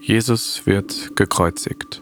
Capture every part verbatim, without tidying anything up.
Jesus wird gekreuzigt.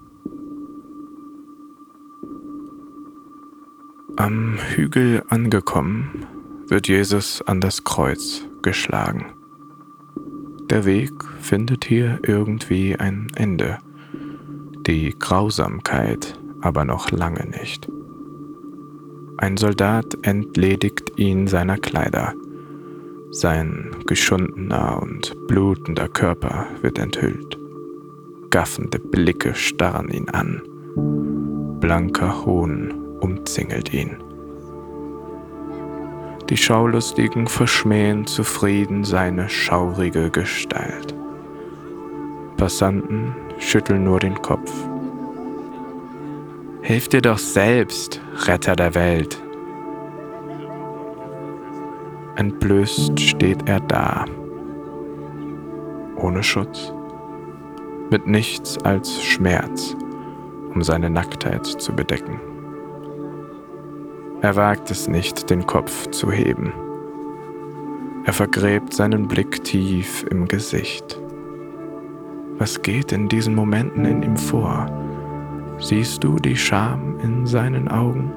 Am Hügel angekommen, wird Jesus an das Kreuz geschlagen. Der Weg findet hier irgendwie ein Ende, die Grausamkeit aber noch lange nicht. Ein Soldat entledigt ihn seiner Kleider. Sein geschundener und blutender Körper wird enthüllt. Gaffende Blicke starren ihn an. Blanker Hohn umzingelt ihn. Die Schaulustigen verschmähen zufrieden seine schaurige Gestalt. Passanten schütteln nur den Kopf. Hilf dir doch selbst, Retter der Welt! Entblößt steht er da, ohne Schutz, mit nichts als Schmerz, um seine Nacktheit zu bedecken. Er wagt es nicht, den Kopf zu heben. Er vergräbt seinen Blick tief im Gesicht. Was geht in diesen Momenten in ihm vor? Siehst du die Scham in seinen Augen?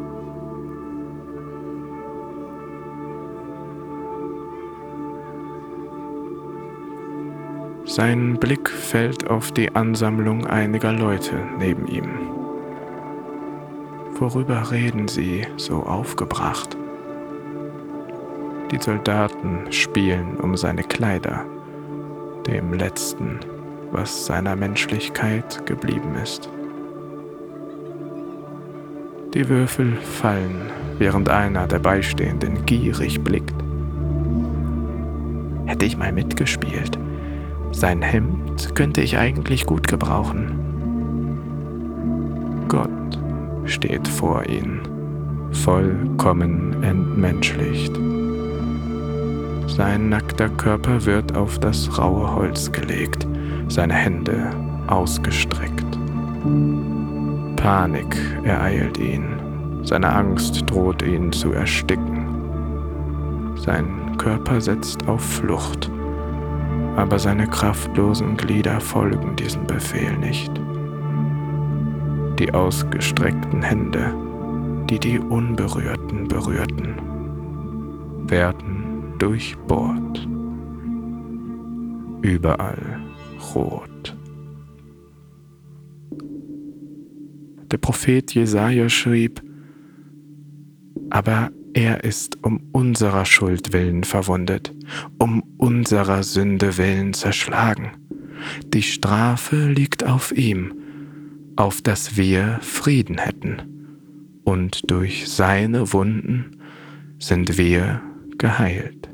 Sein Blick fällt auf die Ansammlung einiger Leute neben ihm. Worüber reden sie so aufgebracht? Die Soldaten spielen um seine Kleider, dem Letzten, was seiner Menschlichkeit geblieben ist. Die Würfel fallen, während einer der Beistehenden gierig blickt. Hätte ich mal mitgespielt. Sein Hemd könnte ich eigentlich gut gebrauchen. Gott steht vor ihnen, vollkommen entmenschlicht. Sein nackter Körper wird auf das raue Holz gelegt, seine Hände ausgestreckt. Panik ereilt ihn, seine Angst droht ihn zu ersticken. Sein Körper setzt auf Flucht, aber seine kraftlosen Glieder folgen diesem Befehl nicht. Die ausgestreckten Hände, die die Unberührten berührten, werden durchbohrt. Überall rot. Der Prophet Jesaja schrieb: Aber er ist um unserer Schuld willen verwundet, um unserer Sünde willen zerschlagen. Die Strafe liegt auf ihm, auf dass wir Frieden hätten, und durch seine Wunden sind wir geheilt.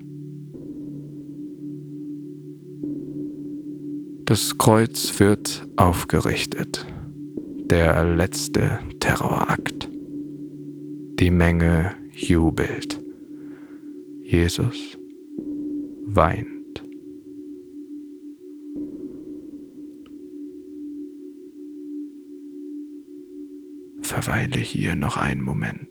Das Kreuz wird aufgerichtet, der letzte Terrorakt. Die Menge jubelt. Jesus weint. Verweile hier noch einen Moment.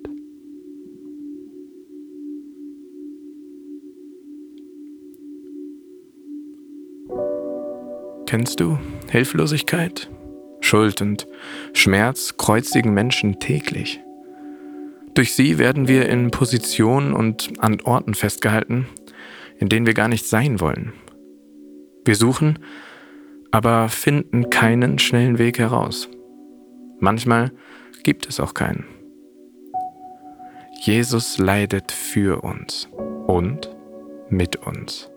Kennst du Hilflosigkeit? Schuld und Schmerz kreuzigen Menschen täglich. Durch sie werden wir in Positionen und an Orten festgehalten, in denen wir gar nicht sein wollen. Wir suchen, aber finden keinen schnellen Weg heraus. Manchmal gibt es auch keinen. Jesus leidet für uns und mit uns.